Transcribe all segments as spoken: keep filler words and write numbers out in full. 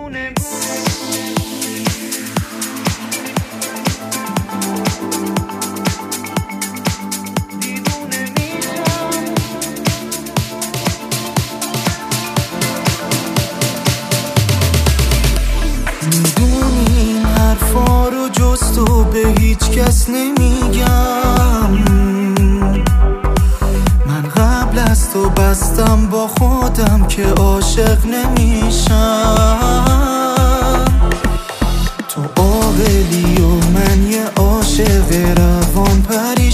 میدونی این حرفا رو جز تو به هیچ کس نمیگم. من قبل از تو بستم با خودم که عاشق نمیشم. تو عاقلی و من یه عاشق روان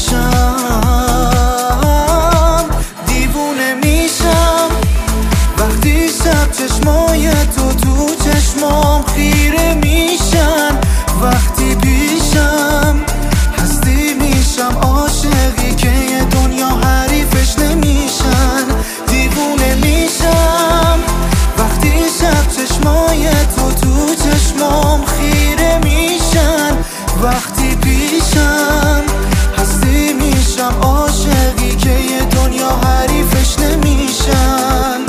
پریشم. دیوونه میشم وقتی شب چشمای تو تو چشمام خیره میشن. وقتی پیشم هستی میشم عاشقی که یه دنیا حریفش نمیشن. دیوونه میشم وقتی شب چشمای تو تو چشمام خیره میشن. وقتی پیشم هستی میشم عاشقی که یه دنیا حریفش نمیشن.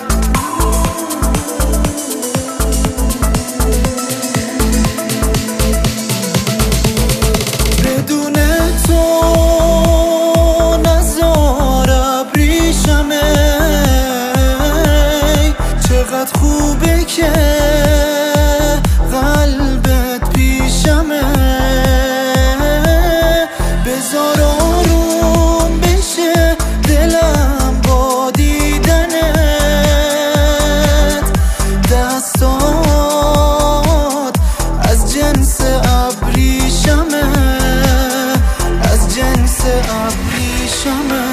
خوبه که قلبت پیشمه. بذار آروم بشه دلم با دیدنت. دستات از جنس ابریشمه، از جنس ابریشمه.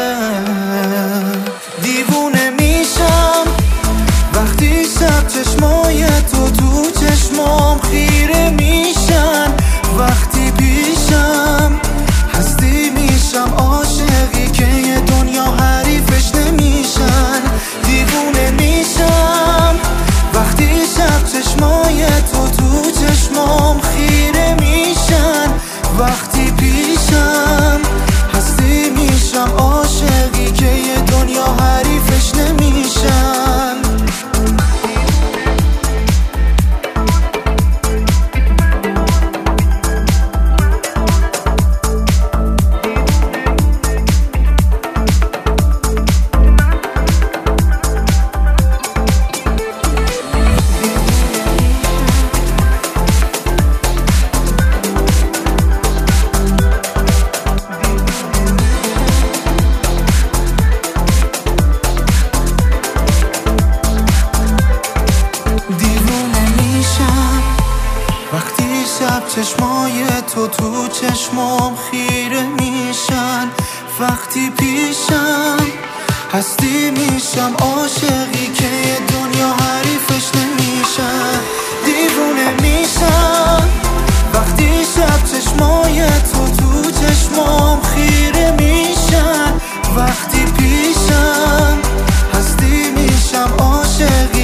دیوونه میشم وقتی شب چشمای تو تو چشمام خیره میشن. وقتی پیشم هستی میشم عاشقی که یه دنیا حریفش نمیشن. دیوونه میشم وقتی شب چشمای تو تو چشمام خیره میشن. وقتی پیشم هستی میشم عاشقی که یه دنیا حریفش نمیشن. شب چشمای تو تو چشمام خیره میشن. وقتی پیشم هستی میشم عاشقی که یه دنیا حریفش نمیشن. دیوونه میشم وقتی شب چشمای تو تو چشمام خیره میشن. وقتی پیشم هستی میشم عاشقی